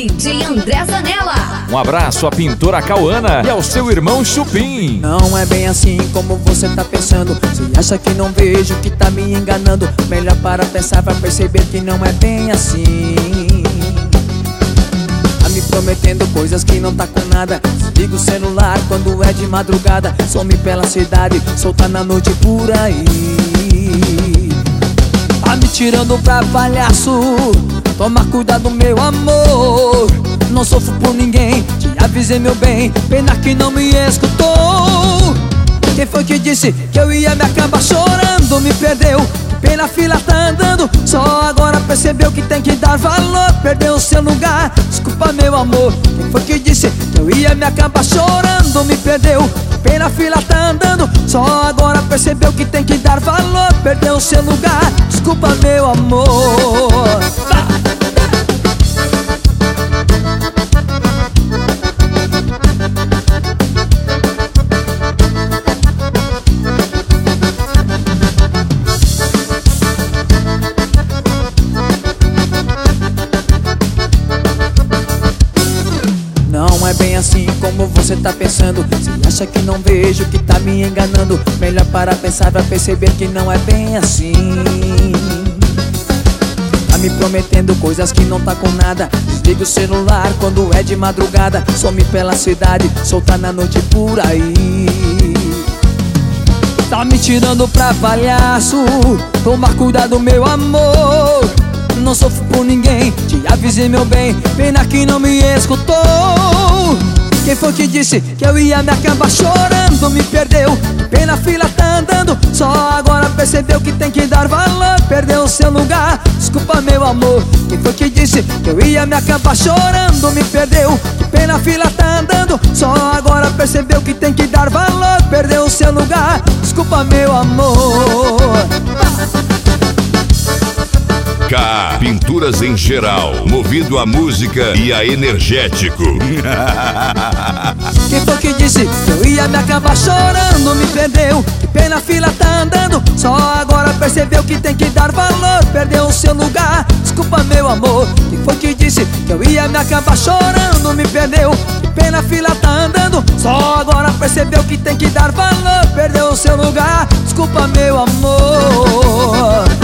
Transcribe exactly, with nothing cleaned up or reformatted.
D J André Zanella. Um abraço à pintora Cauana e ao seu irmão Chupim. Não é bem assim como você tá pensando. Se acha que não vejo, que tá me enganando, melhor para pensar pra perceber que não é bem assim. Tá me prometendo coisas que não tá com nada. Liga o celular quando é de madrugada, some pela cidade, solta na noite por aí. Tá me tirando pra palhaço, toma cuidado meu amor. Não sofro por ninguém, te avisei meu bem, pena que não me escutou. Quem foi que disse que eu ia me acabar chorando? Me perdeu, que pena a fila tá andando, só agora percebeu que tem que dar valor. Perdeu o seu lugar, desculpa meu amor. Quem foi que disse que eu ia me acabar chorando? Me perdeu, que pena a fila tá andando, só agora percebeu que tem que dar valor. Perdeu o seu lugar, desculpa meu amor. Não é bem assim como você tá pensando. Se acha que não vejo, que tá me enganando, melhor para pensar pra perceber que não é bem assim. Tá me prometendo coisas que não tá com nada. Desliga o celular quando é de madrugada, some pela cidade, solta na noite por aí. Tá me tirando pra palhaço, toma cuidado meu amor. Não sofro por ninguém, te avisei meu bem, pena que não me escutou. Quem foi que disse que eu ia me acabar chorando? Me perdeu, pena a fila tá andando, só agora percebeu que tem que dar valor. Perdeu o seu lugar, desculpa meu amor. Quem foi que disse que eu ia me acabar chorando? Me perdeu, pena a fila tá andando, só agora percebeu que tem que dar valor. Perdeu o seu lugar, desculpa meu amor. K Pinturas em geral, movido a música e a energético. Quem foi que disse que eu ia me acabar chorando? Me perdeu, que pena a fila tá andando, só agora percebeu que tem que dar valor. Perdeu o seu lugar, desculpa meu amor. Quem foi que disse que eu ia me acabar chorando? Me perdeu, que pena a fila tá andando, só agora percebeu que tem que dar valor. Perdeu o seu lugar, desculpa meu amor.